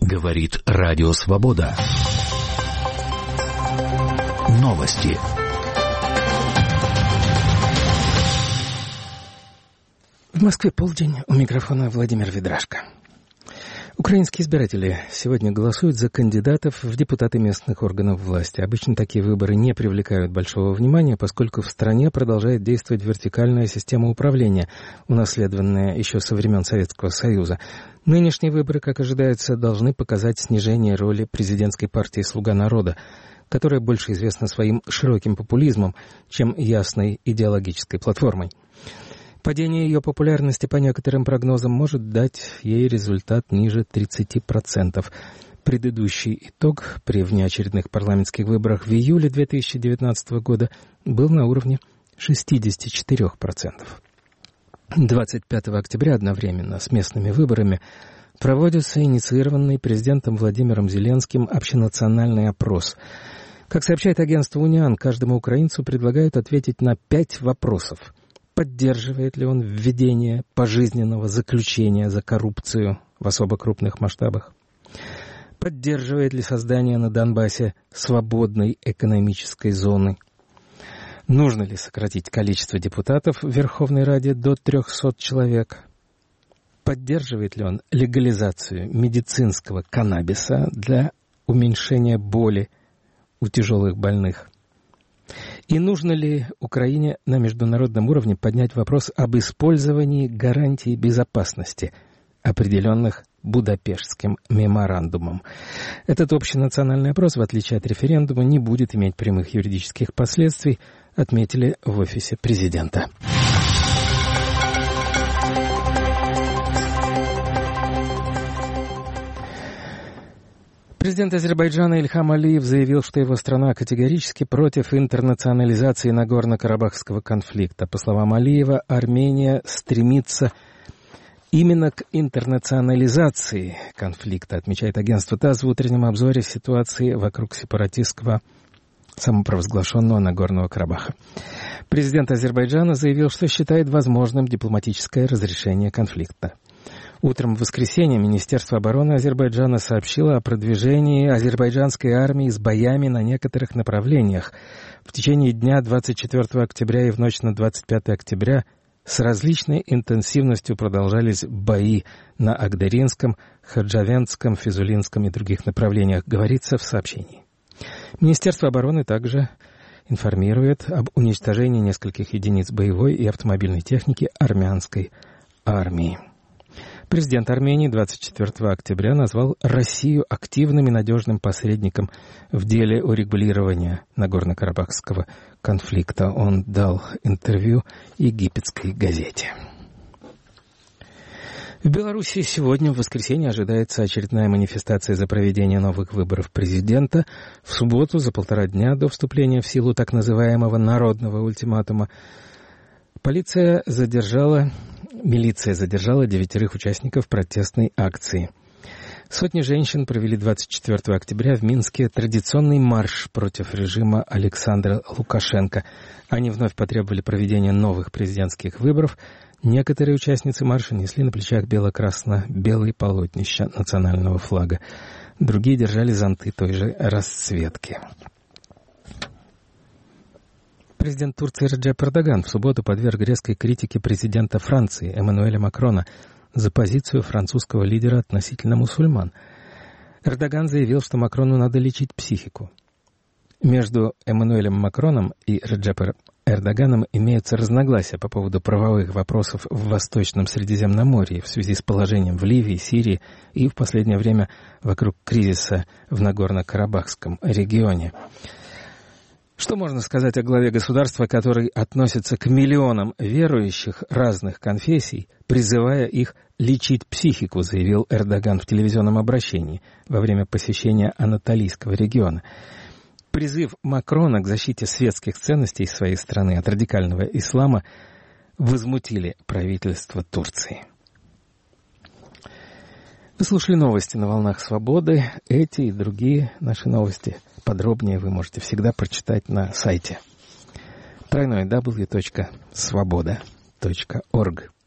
Говорит Радио Свобода. Новости. В Москве полдень. У микрофона Владимир Ведрашко. Украинские избиратели сегодня голосуют за кандидатов в депутаты местных органов власти. Обычно такие выборы не привлекают большого внимания, поскольку в стране продолжает действовать вертикальная система управления, унаследованная еще со времен Советского Союза. Нынешние выборы, как ожидается, должны показать снижение роли президентской партии «Слуга народа», которая больше известна своим широким популизмом, чем ясной идеологической платформой. Падение ее популярности, по некоторым прогнозам, может дать ей результат ниже 30%. Предыдущий итог при внеочередных парламентских выборах в июле 2019 года был на уровне 64%. 25 октября одновременно с местными выборами проводится инициированный президентом Владимиром Зеленским общенациональный опрос. Как сообщает агентство «Униан», каждому украинцу предлагают ответить на 5 вопросов. Поддерживает ли он введение пожизненного заключения за коррупцию в особо крупных масштабах? Поддерживает ли создание на Донбассе свободной экономической зоны? Нужно ли сократить количество депутатов в Верховной Раде до 300 человек? Поддерживает ли он легализацию медицинского каннабиса для уменьшения боли у тяжелых больных? И нужно ли Украине на международном уровне поднять вопрос об использовании гарантий безопасности, определенных Будапештским меморандумом? Этот общенациональный опрос, в отличие от референдума, не будет иметь прямых юридических последствий, отметили в офисе президента. Президент Азербайджана Ильхам Алиев заявил, что его страна категорически против интернационализации Нагорно-Карабахского конфликта. По словам Алиева, Армения стремится именно к интернационализации конфликта, отмечает агентство ТАСС в утреннем обзоре ситуации вокруг сепаратистского самопровозглашенного Нагорного Карабаха. Президент Азербайджана заявил, что считает возможным дипломатическое разрешение конфликта. Утром в воскресенье Министерство обороны Азербайджана сообщило о продвижении азербайджанской армии с боями на некоторых направлениях. В течение дня 24 октября и в ночь на 25 октября с различной интенсивностью продолжались бои на Агдаринском, Хаджавендском, Физулинском и других направлениях, говорится в сообщении. Министерство обороны также информирует об уничтожении нескольких единиц боевой и автомобильной техники армянской армии. Президент Армении 24 октября назвал Россию активным и надежным посредником в деле урегулирования Нагорно-Карабахского конфликта. Он дал интервью египетской газете. В Беларуси сегодня, в воскресенье, ожидается очередная манифестация за проведение новых выборов президента. В субботу, за 1,5 дня до вступления в силу так называемого народного ультиматума, милиция задержала 9 участников протестной акции. Сотни женщин провели 24 октября в Минске традиционный марш против режима Александра Лукашенко. Они вновь потребовали проведения новых президентских выборов. Некоторые участницы марша несли на плечах бело-красно-белые полотнища национального флага. Другие держали зонты той же расцветки. Президент Турции Реджеп Эрдоган в субботу подверг резкой критике президента Франции Эммануэля Макрона за позицию французского лидера относительно мусульман. Эрдоган заявил, что Макрону надо лечить психику. Между Эммануэлем Макроном и Реджепом Эрдоганом имеются разногласия по поводу правовых вопросов в Восточном Средиземноморье в связи с положением в Ливии, Сирии и в последнее время вокруг кризиса в Нагорно-Карабахском регионе. Что можно сказать о главе государства, который относится к миллионам верующих разных конфессий, призывая их лечить психику, заявил Эрдоган в телевизионном обращении во время посещения Анатолийского региона. Призыв Макрона к защите светских ценностей своей страны от радикального ислама возмутили правительство Турции. Вы слушали новости на волнах свободы. Эти и другие наши новости подробнее вы можете всегда прочитать на сайте www.svoboda.org.